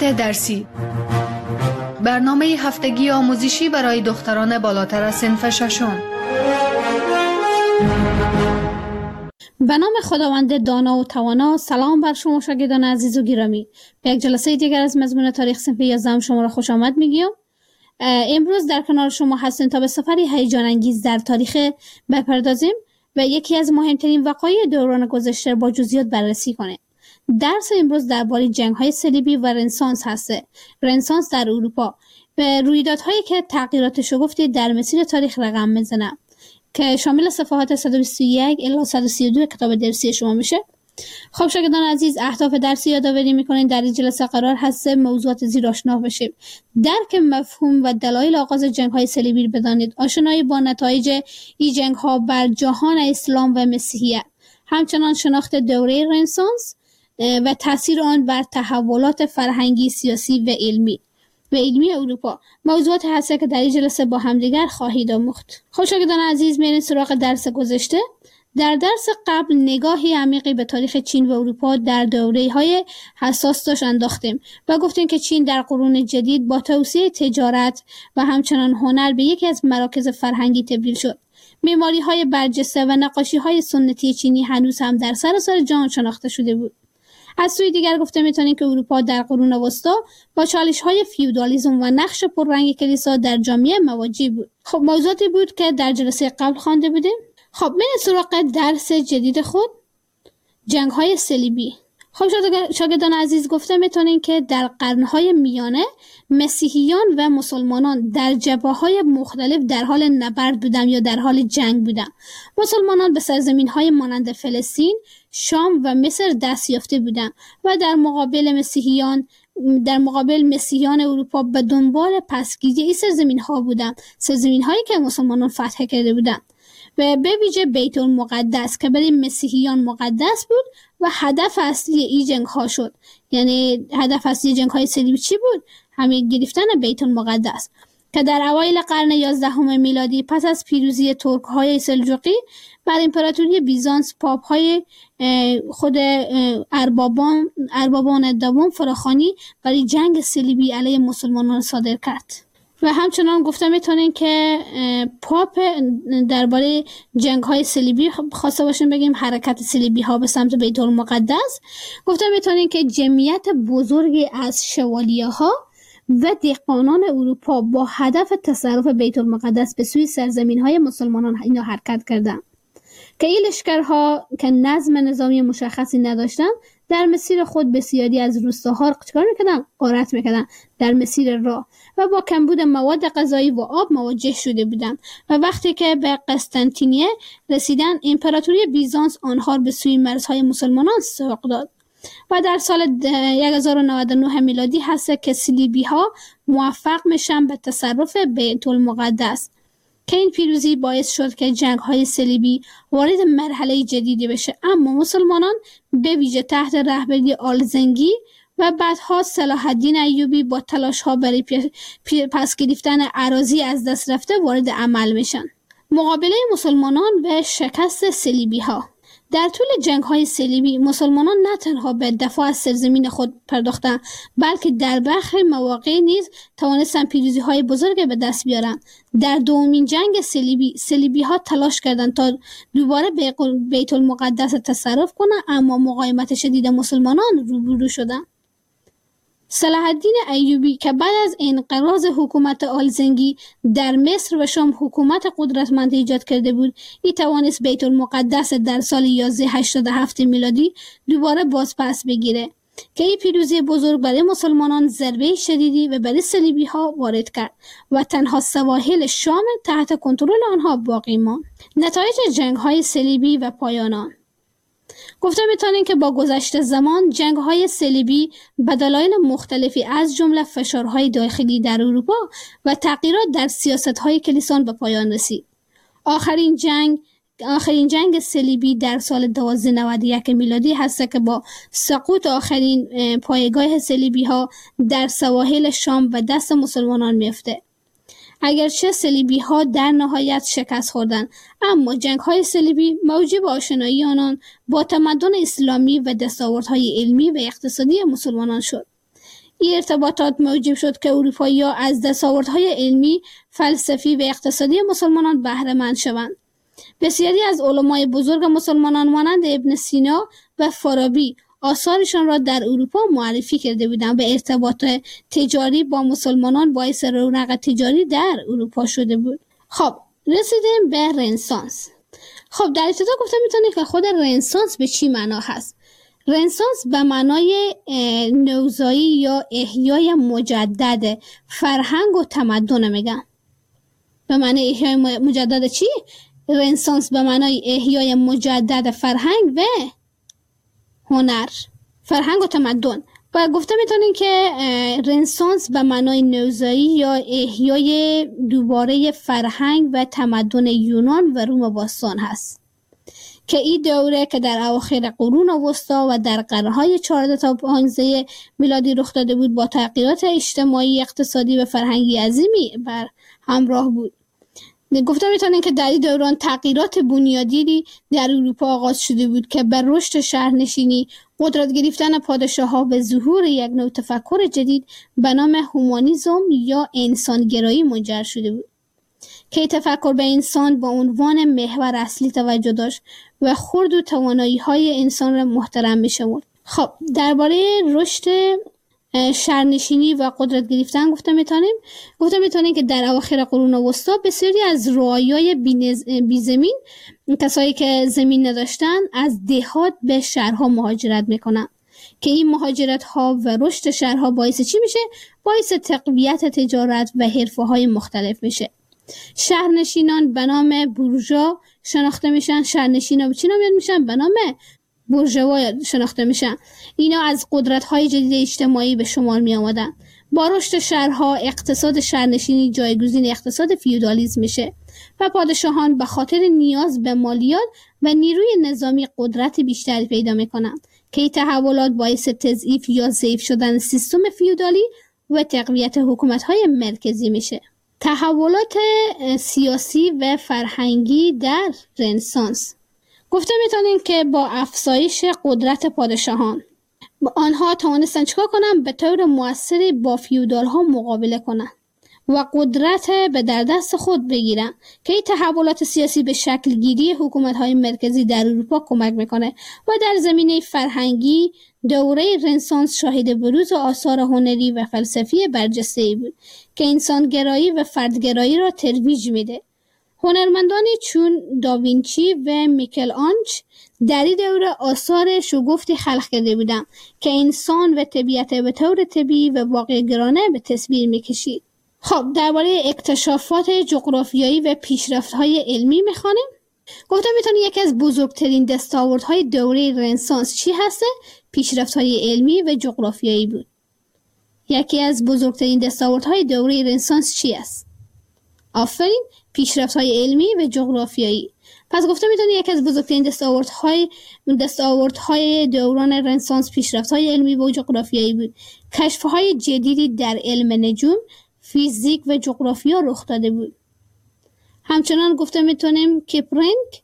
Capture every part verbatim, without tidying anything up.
درسی، برنامه هفتگی آموزشی برای دختران بالاتر از صنف ششم. به نام خداوند دانا و توانا. سلام بر شما شاگردان عزیز و گرامی. به یک جلسه دیگر از مضمون تاریخ صنف یازدهم شما را خوش آمد میگیم. امروز در کنار شما هستیم تا به سفری هیجان انگیز در تاریخ بپردازیم و یکی از مهمترین وقایع دوران گذشته با جزئیات بررسی کنیم. درس امروز درباره جنگ‌های صلیبی و رنسانس هسته. رنسانس در اروپا و رویدادهایی که تغییرات شگفتی در مسیر تاریخ رقم میزنه که شامل صفحات صد و بیست و یک الی صد و سی و دو کتاب درسی شما میشه. خب شاگردان عزیز، اهداف درسی یادآوری میکنین. در این جلسه قرار هست موضوعات زیر آشنا بشیم. درک مفهوم و دلایل آغاز جنگ‌های صلیبی بدانید. آشنایی با نتایج این جنگ‌ها بر جهان اسلام و مسیحیت. همچنان شناخت دوره رنسانس و تاثیر آن بر تحولات فرهنگی، سیاسی و علمی و علمی اروپا. موضوعات هسته که در این جلسه با همدیگر خواهید آموخت. خب شاگردان عزیز، میریم سراغ درس گذشته. در درس قبل نگاهی عمیقی به تاریخ چین و اروپا در دوره‌های حساس داشت انداختیم و گفتیم که چین در قرون جدید با توسعه تجارت و همچنان هنر به یکی از مراکز فرهنگی تبدیل شد. معماری‌های برجسته و نقاشی‌های سنتی چینی هنوز هم در سراسر جهان شناخته شده بود. از سوی دیگر گفته میتونیم که اروپا در قرون وسطا با چالش‌های فیودالیسم و نقش پررنگ کلیسا در جامعه مواجه بود. خب موضوعاتی بود که در جلسه قبل خوانده بودیم. خب بریم سراغ درس جدید خود، جنگ‌های صلیبی. خب شاگردان عزیز، گفته میتونیم که در قرن‌های میانه مسیحیان و مسلمانان در جبهه‌های مختلف در حال نبرد بودند یا در حال جنگ بودند. مسلمانان به سرزمین‌های مانند فلسطین، شام و مصر دست یافته بودند و در مقابل مسیحیان در مقابل مسیحیان اروپا به دنبال پسگیری این سرزمین‌ها بودند، سرزمین‌هایی که مسلمانان فتح کرده بودند و به ویژه بیت المقدس که برای مسیحیان مقدس بود و هدف اصلی این جنگ ها شد. یعنی هدف اصلی جنگ های صلیبی چی بود؟ همین گرفتن بیت المقدس که در اوایل قرن یازدهم میلادی پس از پیروزی ترک های سلجوقی بر امپراتوری بیزانس، پاپ های خود اربابان اربابان دوم فراخوانی برای جنگ صلیبی علیه مسلمانان صادر کرد. و همچنان گفته میتونین که پاپ درباره جنگ های صلیبی خواسته باشیم بگیم حرکت صلیبی ها به سمت بیت المقدس. گفته میتونین که جمعیت بزرگی از شوالیه ها و دهقانان اروپا با هدف تصرف بیت المقدس به سوی سرزمین های مسلمانان اینا حرکت کردند که این لشکرها که نظم نظامی مشخصی نداشتن در مسیر خود بسیاری از روستاها چیکار میکردن؟ غارت میکردن در مسیر راه و با کمبود مواد غذایی و آب مواجه شده بودند و وقتی که به قسطنطینیه رسیدن امپراتوری بیزانس آنها به سوی مرزهای مسلمانان سوق داد و در سال هزار و نود و نه میلادی هست که صلیبی ها موفق میشن به تصرف بیت المقدس که این پیروزی باعث شد که جنگ های صلیبی وارد مرحله جدیدی بشه. اما مسلمانان به ویژه تحت رهبری آلزنگی و بعدها صلاح الدین ایوبی با تلاش ها برای پس گرفتن اراضی از دست رفته وارد عمل میشن. مقابله مسلمانان و شکست صلیبی ها. در طول جنگ های صلیبی مسلمانان نه تنها به دفاع از سرزمین خود پرداختند بلکه در برخی مواقع نیز توانستند پیروزی های بزرگ به دست بیارند. در دومین جنگ صلیبی صلیبی ها تلاش کردند تا دوباره بیت المقدس تصرف کنند، اما مقاومت شدید مسلمانان روبرو شدند. صلاح الدین ایوبی که بعد از انقراض حکومت آلزنگی در مصر و شام حکومت قدرتمند ایجاد کرده بود، ای توانست بیت المقدس در سال یازده هشتاد و هفت میلادی دوباره باز پس بگیره که این پیروزی بزرگ برای مسلمانان ضربه شدیدی و برای صلیبی ها وارد کرد و تنها سواحل شام تحت کنترل آنها باقی ماند. نتایج جنگ های صلیبی و پایان. گفته میتونیم که با گذشت زمان جنگ های صلیبی به دلایل مختلفی از جمله فشارهای داخلی در اروپا و تغییرات در سیاست های کلیسا به پایان رسید. آخرین جنگ آخرین جنگ صلیبی در سال دوازده نود و یک میلادی هست که با سقوط آخرین پایگاه صلیبی ها در سواحل شام و دست مسلمانان میفته. اگرچه صلیبی ها در نهایت شکست خوردند، اما جنگ های صلیبی موجب آشنایی آنان با تمدن اسلامی و دستاوردهای علمی و اقتصادی مسلمانان شد. این ارتباطات موجب شد که اروپایی‌ها از دستاوردهای علمی، فلسفی و اقتصادی مسلمانان بهره مند شوند. بسیاری از علمای بزرگ مسلمانان مانند ابن سینا و فارابی آثارشان را در اروپا معرفی کرده بودند و ارتباط تجاری با مسلمانان باعث رونق تجاری در اروپا شده بود. خب رسیدیم به رنسانس. خب در ابتدا گفتم میتونید که خود رنسانس به چی معنا هست. رنسانس به معنای نوزایی یا احیای مجدد فرهنگ و تمدن میگن. به معنای احیای مجدد چی؟ رنسانس به معنای احیای مجدد فرهنگ و هنر، فرهنگ و تمدن. و گفته میتونین که رنسانس به معنای نوزایی یا احیای دوباره فرهنگ و تمدن یونان و روم باستان هست که این دوره که در اواخر قرون وسطا و در قرنهای چهارده تا پانزده میلادی رخ داده بود با تغییرات اجتماعی، اقتصادی و فرهنگی عظیمی بر همراه بود. گفته میتونین که در این دوران تغییرات بنیادی در اروپا آغاز شده بود که بر رشد شهرنشینی، قدرت گرفتن پادشاه‌ها و ظهور یک نوع تفکر جدید به نام هومانیسم یا انسانگرایی منجر شده بود که تفکر به انسان با عنوان محور اصلی توجه داشت و خرد و توانایی‌های انسان را محترم می‌شمرد. خب درباره رشد شهرنشینی و قدرت گرفتن گفته میتونیم گفته میتونیم که در اواخر قرون وسطا بسیاری از رعایای بی زمین، کسایی که زمین نداشتن، از دهات به شهرها مهاجرت میکنن که این مهاجرت ها و رشد شهرها باعث چی میشه؟ باعث تقویت تجارت و حرفه های مختلف میشه. شهرنشینان به نام بورژوا شناخته میشن. شهرنشینا به چی نام میشن؟ به نام بورژوا شناخته میشن. اینا از قدرت‌های جدید اجتماعی به شمار می آمدن. با رشد شهرها اقتصاد شهرنشینی جایگزین اقتصاد فیودالیسم میشه و پادشاهان به خاطر نیاز به مالیات و نیروی نظامی قدرت بیشتری پیدا میکنن که این تحولات باعث تضعیف یا ضعیف شدن سیستم فیودالی و تقویت حکومت‌های مرکزی میشه. تحولات سیاسی و فرهنگی در رنسانس گفته میتونیم که با افزایش قدرت پادشاهان آنها توانستن چیکار کنن؟ به طور مؤثری با فیودال ها مقابله کنن و قدرت به در دست خود بگیرن که این تحولات سیاسی به شکل گیری حکومت های مرکزی در اروپا کمک میکنه و در زمینه فرهنگی دوره رنسانس شاهد بروز آثار هنری و فلسفی برجسته‌ای بود که انسانگرایی و فردگرایی را ترویج میده. هنرمندانی چون داوینچی و میکل آنج در این دوره آثار شگفتی خلق کرده بودند که انسان و طبیعت به طور طبیعی و واقع‌گرایانه به تصویر میکشید. خب درباره اکتشافات جغرافیایی و پیشرفت‌های علمی میخوانیم. گفتم میتونه یکی از بزرگترین دستاوردهای دوره رنسانس چی هسته؟ پیشرفت‌های علمی و جغرافیایی بود. یکی از بزرگترین دستاوردهای دوره رنسانس چی است؟ آفرین، پیشرفت‌های علمی و جغرافیایی. پس گفته میتونه یکی از بزرگترین دستاوردهای دستاوردهای دوران رنسانس پیشرفت‌های علمی و جغرافیایی بود. کشف‌های جدیدی در علم نجوم، فیزیک و جغرافیا رخ داده بود. همچنان گفته میتونیم کپلینگ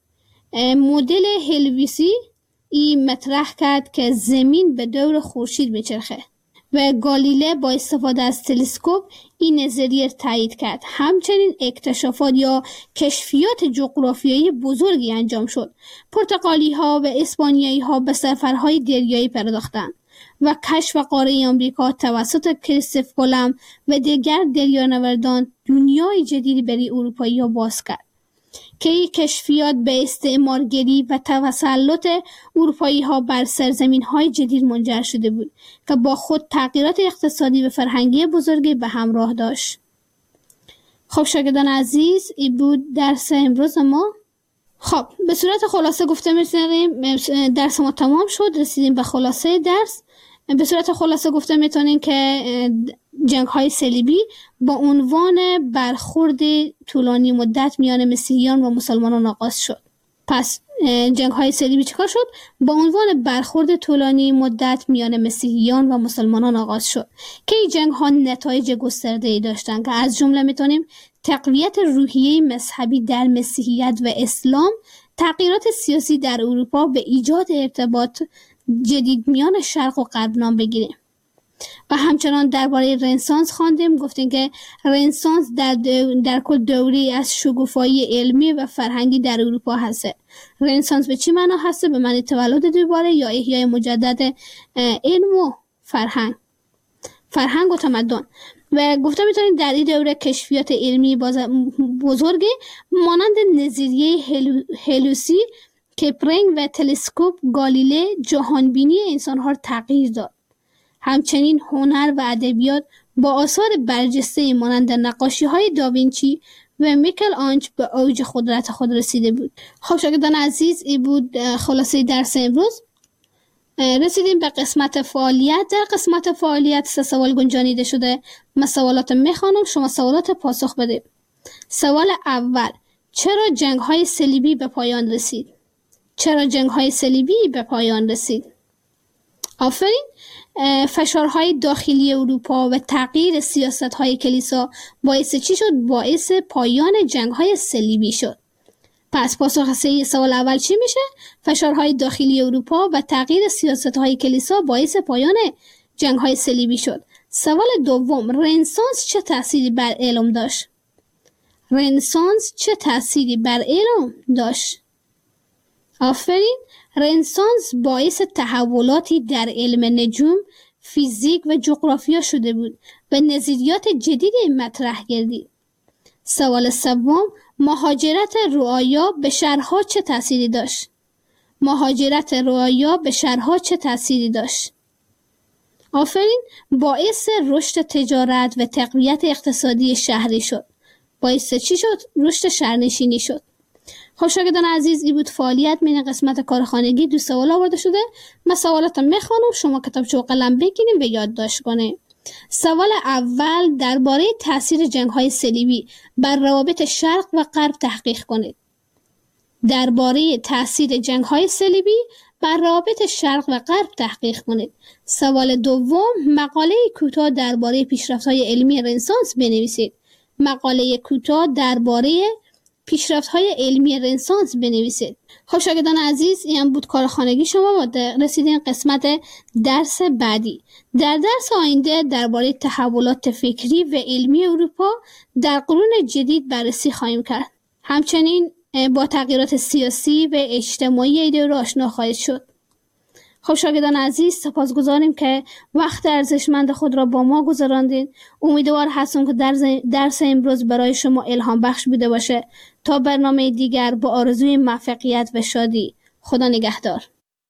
مدل هلویسی این مطرح کرد که زمین به دور خورشید میچرخه و گالیله با استفاده از تلسکوپ این نظریه تایید کرد. همچنین اکتشافات یا کشفیات جغرافیایی بزرگی انجام شد. پرتغالی ها و اسپانیایی ها به سفرهای دریایی پرداختند و کشف قاره آمریکا توسط کریستوف کلمب و دیگر دریانوردان دنیای جدیدی برای اروپایی ها باز کرد که این کشفیات به استعمارگری و تسلط اروپایی ها بر سرزمین های جدید منجر شده بود که با خود تغییرات اقتصادی و فرهنگی بزرگی به همراه داشت. خب شاگردان عزیز، این بود درس امروز ما. خب به صورت خلاصه گفته میتونیم درس ما تمام شد، رسیدیم به خلاصه درس. به صورت خلاصه گفته میتونیم که جنگ های صلیبی با عنوان برخورد طولانی مدت میان مسیحیان و مسلمانان آغاز شد. پس جنگ های صلیبی چیکار شد؟ با عنوان برخورد طولانی مدت میان مسیحیان و مسلمانان آغاز شد که این جنگ ها نتایج گسترده‌ای داشتند که از جمله میتونیم تقویت روحیه مذهبی در مسیحیت و اسلام، تغییرات سیاسی در اروپا به ایجاد ارتباط جدید میان شرق و غرب نام بگیریم. و همچنان درباره رنسانس خواندیم. گفتیم که رنسانس در, در کل دوری از شکوفایی علمی و فرهنگی در اروپا هست. رنسانس به چی معنا هست؟ به معنی تولد دوباره یا احیای مجدد علم و فرهنگ فرهنگ و تمدن. و گفته میتونید در این دوره کشفیات علمی بزرگی مانند نظریه هلوسی، کپلینگ و تلسکوپ گالیله جهانبینی انسانها را تغییر داد. همچنین هنر و ادبیات با آثار برجسته مانند نقاشی‌های داوینچی و میکل آنج به اوج قدرت خود رسیده بود. خب شاگردان عزیز، این بود خلاصه درس امروز. رسیدیم به قسمت فعالیت. در قسمت فعالیت سه سوال گنجانیده شده. من سوالات میخوانم، شما سوالات پاسخ بده. سوال اول: چرا جنگ‌های صلیبی به پایان رسید؟ چرا جنگ‌های صلیبی به پایان رسید؟ آفرین. فشارهای داخلی اروپا و تغییر سیاست‌های کلیسا باعث چی شد؟ باعث پایان جنگ‌های صلیبی شد. پس پاسخ صحیح سوال اول چی میشه؟ فشارهای داخلی اروپا و تغییر سیاست‌های کلیسا باعث پایان جنگ‌های صلیبی شد. سوال دوم: رنسانس چه تأثیری بر علم داشت؟ رنسانس چه تأثیری بر علم داشت؟ آفرین. رنسانس باعث تحولاتی در علم نجوم، فیزیک و جغرافیا شده بود و نظریات جدیدی مطرح گردید. سوال سوم: مهاجرت رعایا به شهرها چه تأثیری داشت؟ مهاجرت رعایا به شهرها چه تأثیری داشت؟ آفرین. باعث رشد تجارت و تقویت اقتصادی شهری شد. باعث چی شد؟ رشد شهرنشینی شد. خب شاگردان عزیز، این بود فعالیت من قسمت کارخانگی. دو سوال آورده شده. من سوالاتم میخوانم، شما کتابچه و قلم بگیریم و یادداشت کنیم. سوال اول: درباره تاثیر جنگ‌های صلیبی بر روابط شرق و غرب تحقیق کنید. درباره تاثیر جنگ‌های صلیبی بر روابط شرق و غرب تحقیق کنید. سوال دوم: مقاله کوتاه درباره پیشرفت‌های علمی رنسانس بنویسید. مقاله کوتاه درباره پیشرفت‌های علمی رنسانس بنویسید. خب شاگردان عزیز، این بود کارخانگی شما و رسیدین قسمت درس بعدی. در درس آینده درباره تحولات فکری و علمی اروپا در قرون جدید بررسی خواهیم کرد. همچنین با تغییرات سیاسی و اجتماعی این دوره آشنا خواهید شد. خب شاگردان عزیز، سپاسگزاریم که وقت ارزشمند خود را با ما گذراندین. امیدوار هستم که درس, درس امروز برای شما الهام بخش بوده باشه. تا برنامه دیگر با آرزوی موفقیت و شادی. خدا نگهدار.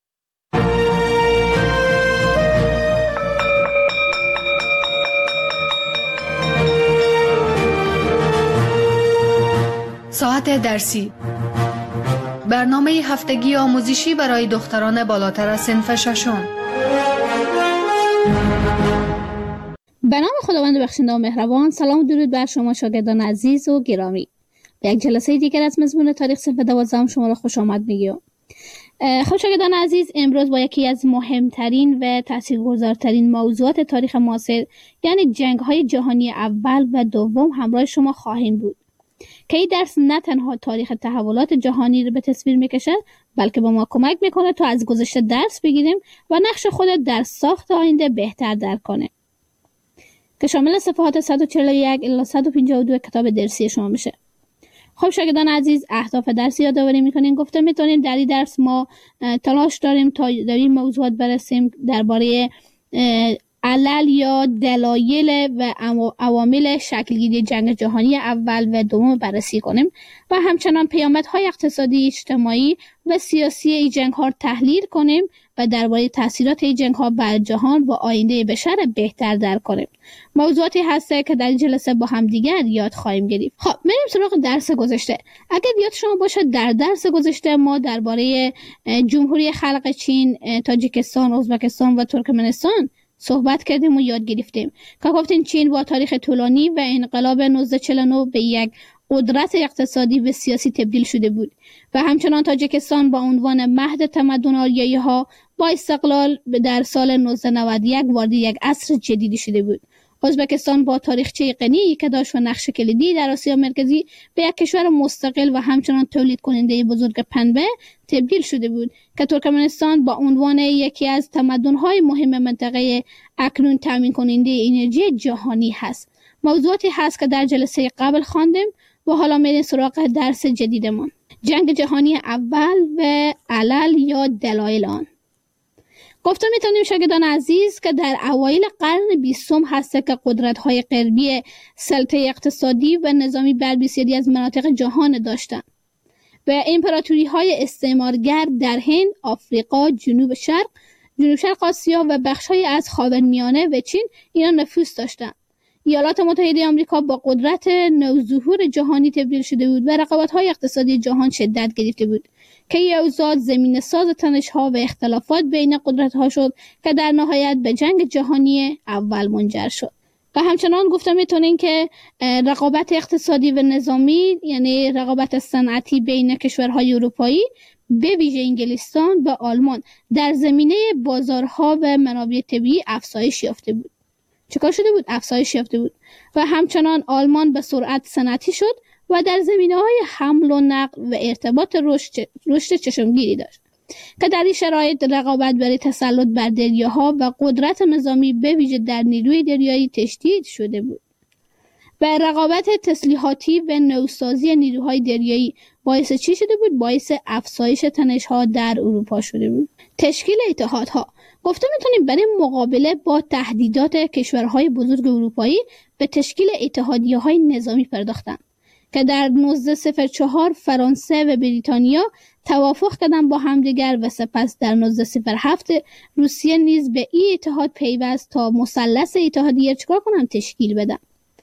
ساعت درسی، برنامه هفتگی آموزشی برای دختران بالاتر از صنف ششم. به نام خداوند بخشنده و مهربان. سلام و درود بر شما شاگردان عزیز و گرامی. به یک جلسه دیگر از مضمون تاریخ صنف دوازدهم شما را خوش آمد میگم. خب شاگردان عزیز، امروز با یکی از مهمترین و تاثیرگذارترین موضوعات تاریخ معاصر، یعنی جنگ‌های جهانی اول و دوم همراه شما خواهیم بود که این درس نه تنها تاریخ تحولات جهانی رو به تصویر میکشد، بلکه به ما کمک میکنه تا از گذشته درس بگیریم و نقش خود در ساخت آینده بهتر درک کنه، که شامل صفحات صد و چهل و یک الی صد و پنجاه و دو کتاب درسی شما میشه. خب شاگردان عزیز، اهداف درس یادآوری میکنیم. گفته میتونیم در این درس ما تلاش داریم تا در این موضوعات برسیم، درباره علل یا دلایل و عوامل شکلگیری جنگ جهانی اول و دوم بررسی کنیم و همچنان پیامدهای اقتصادی، اجتماعی و سیاسی این جنگ‌ها را تحلیل کنیم و درباره تاثیرات این جنگ‌ها بر جهان و آینده بشر بهتر درک کنیم. موضوعاتی هسته که در این جلسه با هم دیگر یاد خواهیم گرفت. خب بریم سراغ درس گذشته. اگر یاد شما باشه در درس گذشته ما درباره جمهوری خلق چین، تاجیکستان، ازبکستان و ترکمنستان صحبت کردیم و یاد گرفتیم که گفتیم چین با تاریخ طولانی و انقلاب نوزده چهل و نه به یک قدرت اقتصادی و سیاسی تبدیل شده بود و همچنان تاجیکستان با عنوان مهد تمدن آریایی ها با استقلال در سال نوزده نود و یک وارد یک عصر جدیدی شده بود. ازبکستان با تاریخچه غنی که داشت و نقش کلیدی در آسیا مرکزی به یک کشور مستقل و همچنان تولید کننده بزرگ پنبه تبدیل شده بود که ترکمنستان با عنوان یکی از تمدن‌های مهم منطقه اکنون تامین کننده انرژی جهانی هست. موضوعاتی هست که در جلسه قبل خواندیم و حالا میریم سراغ درس جدیدمان. جنگ جهانی اول و علل یا دلایل آن. گفته میتونیم شاگردان عزیز که در اوایل قرن بیستم هست که قدرت‌های غربی سلطه اقتصادی و نظامی بر بسیاری از مناطق جهان داشتند و امپراتوری‌های استعمارگر در هند، آفریقا، جنوب شرق، جنوب شرق آسیا و بخش‌های از خاورمیانه و چین اینا نفوذ داشتند. ایالات متحده آمریکا با قدرت نوظهور جهانی تبدیل شده بود و رقابت‌های اقتصادی جهان شدت گرفته بود که این اوضاع زمینه ساز تنش‌ها و اختلافات بین قدرت‌ها شد که در نهایت به جنگ جهانی اول منجر شد. و همچنان گفته میتونیم که رقابت اقتصادی و نظامی یعنی رقابت صنعتی بین کشورهای اروپایی به ویژه انگلستان و آلمان در زمینه بازارها و منابع طبیعی افزایش یافته بود. چیکار شده بود؟ افزایش یافته بود و همچنان آلمان به سرعت صنعتی شد و در زمینه‌های حمل و نقل و ارتباط رشد رشد چشمگیری داشت که در این شرایط رقابت برای تسلط بر دریاها و قدرت نظامی به ویژه در نیروی دریایی تشدید شده بود و رقابت تسلیحاتی و نوسازی نیروهای دریایی باعث چی شده بود؟ باعث افزایش تنش‌ها در اروپا شده بود. تشکیل اتحادها. گفته میتونیم برای مقابله با تهدیدات کشورهای بزرگ اروپایی به تشکیل اتحادیه‌های نظامی پرداختند که در نوزده صفر چهار فرانسه و بریتانیا توافق کردند با همدیگر و سپس در نوزده صفر هفت روسیه نیز به این اتحاد پیوست تا مثلث اتحادیه چیکار کنند؟ تشکیل بدن.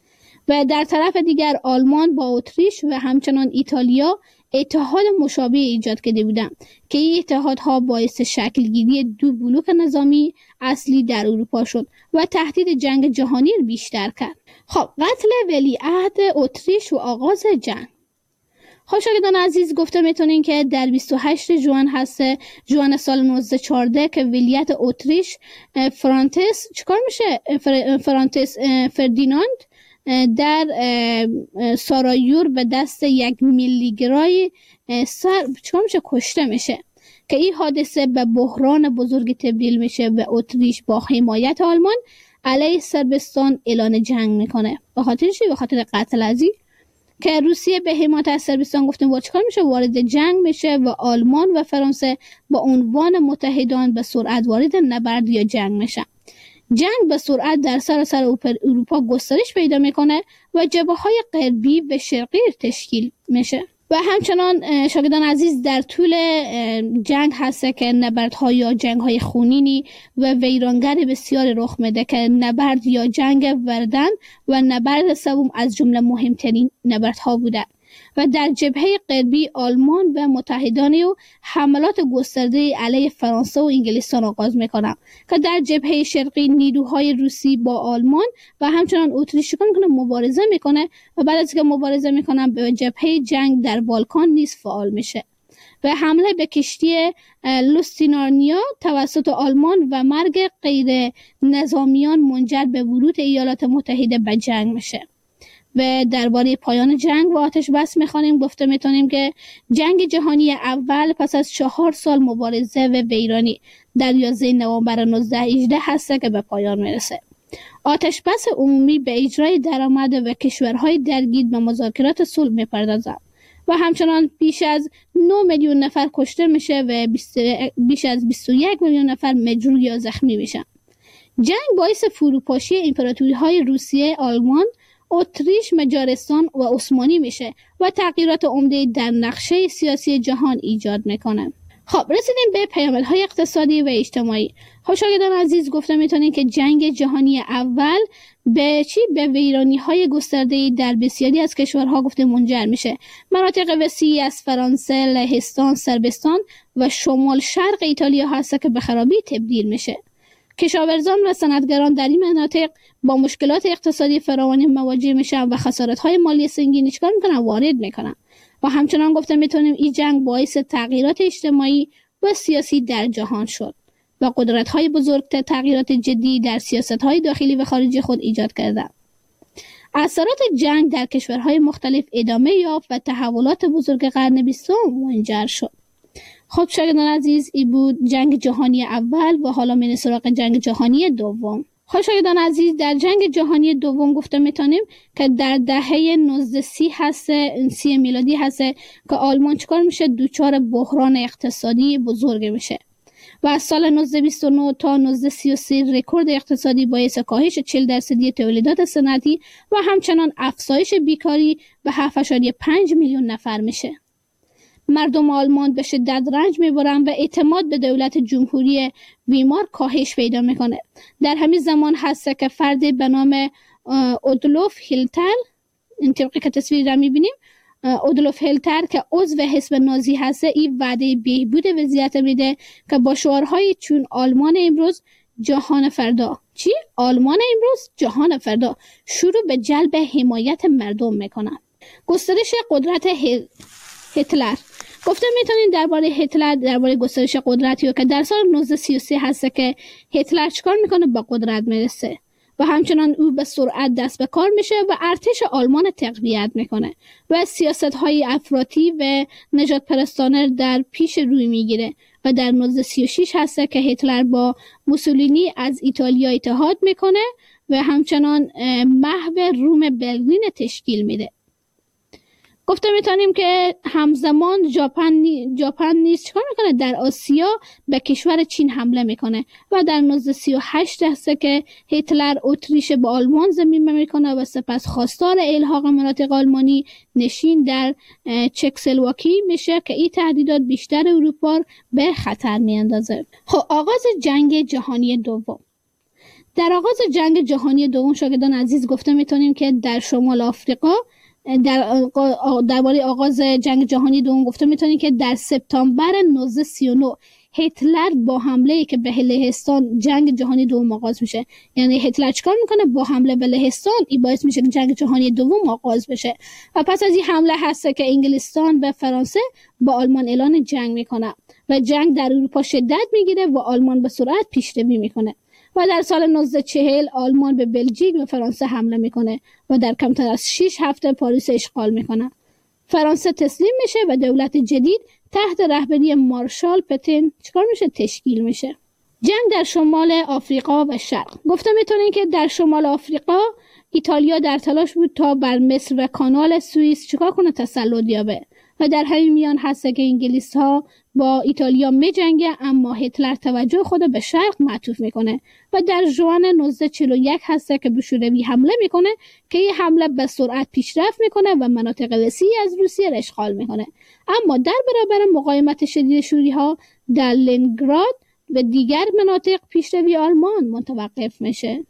و در طرف دیگر آلمان با اتریش و همچنان ایتالیا اتحاد مشابه ایجاد کرده بودند که این اتحادها باعث شکلگیری دو بلوک نظامی اصلی در اروپا شد و تهدید جنگ جهانی را بیشتر کرد. خب قتل ولیعهد اتریش و آغاز جنگ. خب شاگردان عزیز گفته میتونین که در بیست و هشت ژوئن هست ژوئن سال نوزده چهارده که ولیت اتریش فرانتس چیکار میشه فرانتس فردیناند در سارایور به دست یک میلیگرای سر چیکار میشه کشته میشه که این حادثه به بحران بزرگ تبدیل میشه و اتریش با حمایت آلمان علیه صربستان اعلان جنگ میکنه. به خاطر چی؟ به خاطر قتل ازی که روسیه به حمایت از صربستان گفتیم با چیکار میشه وارد جنگ میشه و آلمان و فرانسه با عنوان متحدان به سرعت وارد نبرد یا جنگ میشن. جنگ به سرعت در سراسر اروپا گسترش پیدا میکنه و جبهه‌های غربی و شرقی تشکیل میشه و همچنان شاگردان عزیز در طول جنگ هست که نبردها یا جنگ‌های خونینی و ویرانگر بسیار رخ میده که نبرد یا جنگ وردن و نبرد سوم از جمله مهمترین نبردها بوده و در جبهه غربی آلمان و متحدان او حملات گسترده علیه فرانسه و انگلستان آغاز میکنند که در جبهه شرقی نیروهای روسی با آلمان و همچنان اتریش میکنه مبارزه میکنه و بعد از که مبارزه میکنن به جبهه جنگ در بالکان نیز فعال میشه و حمله به کشتی لوستینارنیا توسط آلمان و مرگ غیر نظامیان منجر به ورود ایالات متحده به جنگ میشه. و درباره پایان جنگ و آتش بس میخوانیم گفته میتونیم که جنگ جهانی اول پس از چهار سال مبارزه و ویرانی در یازده نوامبر نوزده هجده هست که به پایان میرسه. آتش بس عمومی به اجرای درآمد و کشورهای درگیر به مذاکرات صلح میپردازد و همچنان بیش از نه میلیون نفر کشته میشه و بیش از بیست و یک میلیون نفر مجروح یا زخمی میشن. جنگ باعث فروپاشی امپراتوری‌های روسیه، آلمان، اتریش، مجارستان و عثمانی میشه و تغییرات عمده در نقشه سیاسی جهان ایجاد میکنه. خب رسیدیم به پیامدهای اقتصادی و اجتماعی. خب شاگردان عزیز گفته میتونیم که جنگ جهانی اول به چی؟ به ویرانی‌های گسترده‌ای در بسیاری از کشورها گفته منجر میشه. مناطق وسیعی از فرانسه، لهستان، صربستان و شمال شرق ایتالیا هست که به خرابی تبدیل میشه. کشاورزان و صنعتگران در این مناطق با مشکلات اقتصادی فراوانی مواجه میشن و خسارت‌های مالی سنگینی چیکار میکنن؟ وارد میکنن. و همچنان گفته میتونیم این جنگ باعث تغییرات اجتماعی و سیاسی در جهان شد و قدرت‌های بزرگ تغییرات جدی در سیاست‌های داخلی و خارجی خود ایجاد کردند. اثرات جنگ در کشورهای مختلف ادامه یافت و تحولات بزرگ قرن بیستم منجر شد. خب شاگردان عزیز، این بود جنگ جهانی اول و حالا میریم سراغ جنگ جهانی دوم. خب شاگردان عزیز، در جنگ جهانی دوم گفته میتونیم که در دهه نوزده سی هست سی میلادی هست که آلمان چکار میشه؟ دوچار بحران اقتصادی بزرگ میشه و از سال نوزده بیست و نه تا نوزده سی و سه رکورد اقتصادی باعث کاهش چهل درصدی تولیدات صنعتی و همچنان افزایش بیکاری به هفت ممیز پنج میلیون نفر میشه. مردم آلمان به شدت رنج میبرن و اعتماد به دولت جمهوری ویمار کاهش پیدا میکنه. در همین زمان هست که فردی به نام اودولف هیتلر، این طبقی که تصویر را میبینیم، اودولف هیتلر که عضو حزب نازی هست، این وعده بهبود وضعیت میده که با شعارهای چون آلمان امروز جهان فردا، چی؟ آلمان امروز جهان فردا، شروع به جلب حمایت مردم میکنن. گسترش قدرت هیتلر. گفته میتونین درباره هیتلر، درباره گسترش قدرتی که در سال نوزده سی و سه هست که هیتلر چیکار میکنه؟ به قدرت میرسه و همچنان او به سرعت دست به کار میشه و ارتش آلمان تقویت میکنه و سیاست های افراطی و نجات پرستانه در پیش روی میگیره و در نوزده سی و شش هست که هیتلر با موسولینی از ایتالیا اتحاد میکنه و همچنان محو روم برلین تشکیل میده. گفته میتونیم که همزمان ژاپن ژاپن نیز چیکار میکنه؟ در آسیا به کشور چین حمله میکنه و در نوزده سی و هشت هست که هیتلر اتریش به آلمان ضمیمه میکنه و سپس خواستار الحاق مناطق آلمانی نشین در چکسلواکی میشه که این تهدیدات بیشتر اروپا به خطر میاندازه. خب آغاز جنگ جهانی دوم. در آغاز جنگ جهانی دوم شاگردان عزیز گفته میتونیم که در شمال آفریقا در درباره آغاز جنگ جهانی دوم گفته میتونیم که در سپتامبر نوزده سی و نه هیتلر با حمله که به لهستان جنگ جهانی دوم آغاز میشه. یعنی هیتلر چیکار میکنه؟ با حمله به لهستان این باعث میشه که جنگ جهانی دوم آغاز بشه و پس از این حمله هست که انگلستان و فرانسه با آلمان اعلان جنگ میکنه و جنگ در اروپا شدت میگیره و آلمان به سرعت پیشروی میکنه و در سال نوزده چهل آلمان به بلژیک و فرانسه حمله میکنه و در کمتر از شش هفته پاریس اشغال میکنه. فرانسه تسلیم میشه و دولت جدید تحت رهبری مارشال پتن چیکار میشه؟ تشکیل میشه. جنگ در شمال آفریقا و شرق. گفته میتونین که در شمال آفریقا ایتالیا در تلاش بود تا بر مصر و کانال سوئیس چیکار کنه؟ تسلط یابه و در همین میان هست که انگلیس ها با ایتالیا می جنگه، اما هیتلر توجه خود به شرق معطوف میکنه و در ژوئن نوزده چهل و یک هست که به شوروی حمله میکنه که این حمله به سرعت پیشرفت میکنه و مناطق وسیعی از روسیه را اشغال میکنه، اما در برابر مقاومت شدید شوری ها در لنینگراد و دیگر مناطق پیشروی آلمان متوقف میشه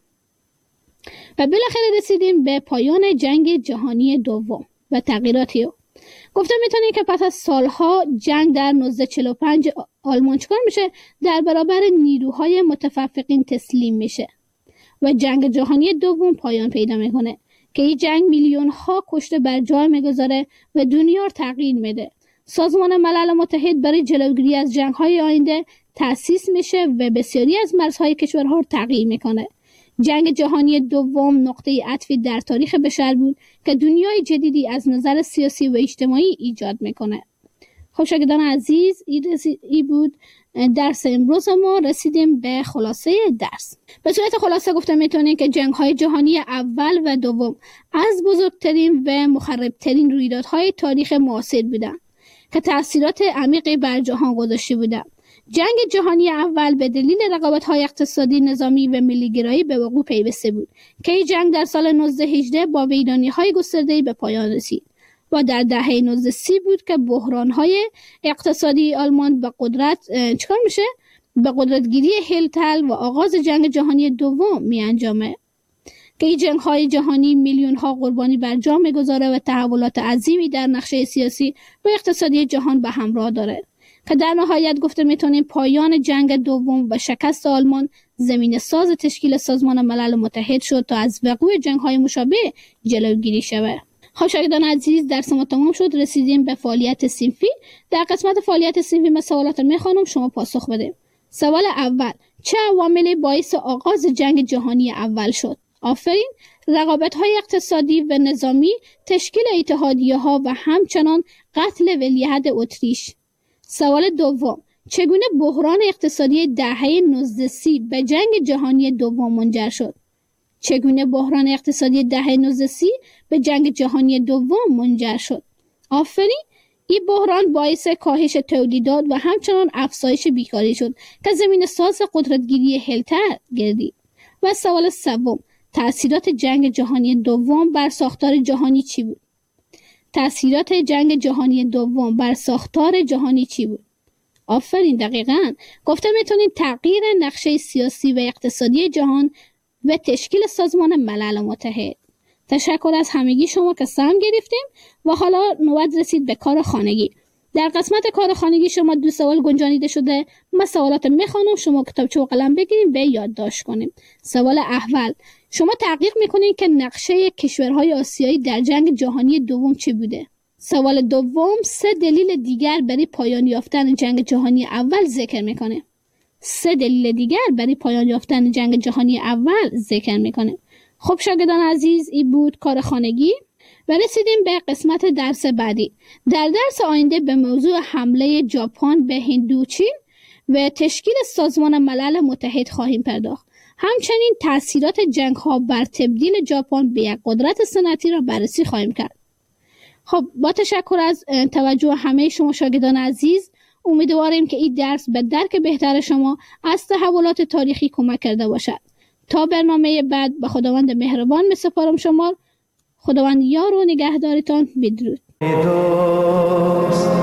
و بالاخره رسیدیم به پایان جنگ جهانی دوم و تغییراتی. گفته میتونیم که پس از سالها جنگ در نوزده چهل و پنج آلمان چیکار میشه؟ در برابر نیروهای متفرقین تسلیم میشه و جنگ جهانی دوم پایان پیدا میکنه که این جنگ میلیون ها کشته بر جای میگذاره و دنیا رو تغییر میده. سازمان ملل متحد برای جلوگیری از جنگ های آینده تأسیس میشه و بسیاری از مرزهای کشورها رو تغییر میکنه. جنگ جهانی دوم نقطه عطفی در تاریخ بشر بود که دنیای جدیدی از نظر سیاسی و اجتماعی ایجاد میکنه. خب شاگردان عزیز، این بود درس امروز ما. رسیدیم به خلاصه درس. به صورت خلاصه گفته میتونیم که جنگ های جهانی اول و دوم از بزرگترین و مخربترین رویدادهای تاریخ معاصر بودند که تأثیرات عمیقی بر جهان گذاشته بودند. جنگ جهانی اول به دلیل رقابت‌های اقتصادی، نظامی و ملی‌گرایی به وقوع پیوسته بود که این جنگ در سال نوزده هجده با ویرانی‌های گسترده‌ای به پایان رسید و در دهه نوزده سی بود که بحران‌های اقتصادی آلمان به قدرت چیکار میشه؟ به قدرتگیری هیتلر و آغاز جنگ جهانی دوم می‌انجامه که این جنگ‌های جهانی میلیون‌ها قربانی بر جا می‌گذاره و تحولات عظیمی در نقشه سیاسی و اقتصادی جهان به همراه داره که در نهایت گفته میتونیم پایان جنگ دوم و شکست آلمان زمین ساز تشکیل سازمان ملل متحد شد تا از وقوع جنگ‌های مشابه جلوگیری شود. خب شاگردان عزیز، درس ما تمام شد. رسیدیم به فعالیت صنفی. در قسمت فعالیت صنفی من سوالات رو میخوانم، شما پاسخ بده. سوال اول، چه عواملی باعث آغاز جنگ جهانی اول شد؟ آفرین، رقابت‌های اقتصادی و نظامی، تشکیل اتحادیه‌ها و همچنان قتل ولیعهد اتریش. سوال دوم، چگونه بحران اقتصادی دهه نوزده سی به جنگ جهانی دوم منجر شد؟ چگونه بحران اقتصادی دهه نوزده سی به جنگ جهانی دوم منجر شد؟ آفرین، این بحران باعث کاهش تولیدات و همچنان افزایش بیکاری شد که زمین ساز قدرتگیری هیتلر گردید. و سوال سوم، تأثیرات جنگ جهانی دوم بر ساختار جهانی چی بود؟ تأثیرات جنگ جهانی دوم بر ساختار جهانی چی بود؟ آفرین، دقیقاً گفته میتونید تغییر نقشه سیاسی و اقتصادی جهان و تشکیل سازمان ملل متحد. تشکر از همگی شما که سهم گرفتیم و حالا نوبت رسید به کار خانگی. در قسمت کار خانگی شما دو سوال گنجانیده شده. من سوالات میخوانم، شما کتابچه و قلم بگیریم و یادداشت کنیم. سوال اول، شما تحقیق میکنید که نقشه کشورهای آسیایی در جنگ جهانی دوم چه بوده؟ سوال دوم، سه دلیل دیگر برای پایان یافتن جنگ جهانی اول ذکر میکنه. سه دلیل دیگر برای پایان یافتن جنگ جهانی اول ذکر میکنه. خب شاگردان عزیز، این بود کار خانگی و رسیدیم به قسمت درس بعدی. در درس آینده به موضوع حمله ژاپن به هندوچین و تشکیل سازمان ملل متحد خواهیم پرداخت. همچنین تأثیرات جنگ ها بر تبدیل ژاپن به یک قدرت صنعتی را بررسی خواهیم کرد. خب با تشکر از توجه همه شما شاگردان عزیز، امیدواریم که این درس به درک بهتر شما از تحولات تاریخی کمک کرده باشد. تا برنامه بعد به خداوند مهربان می‌سپارم شما. خداوند یار و نگهدارتان. بدرود.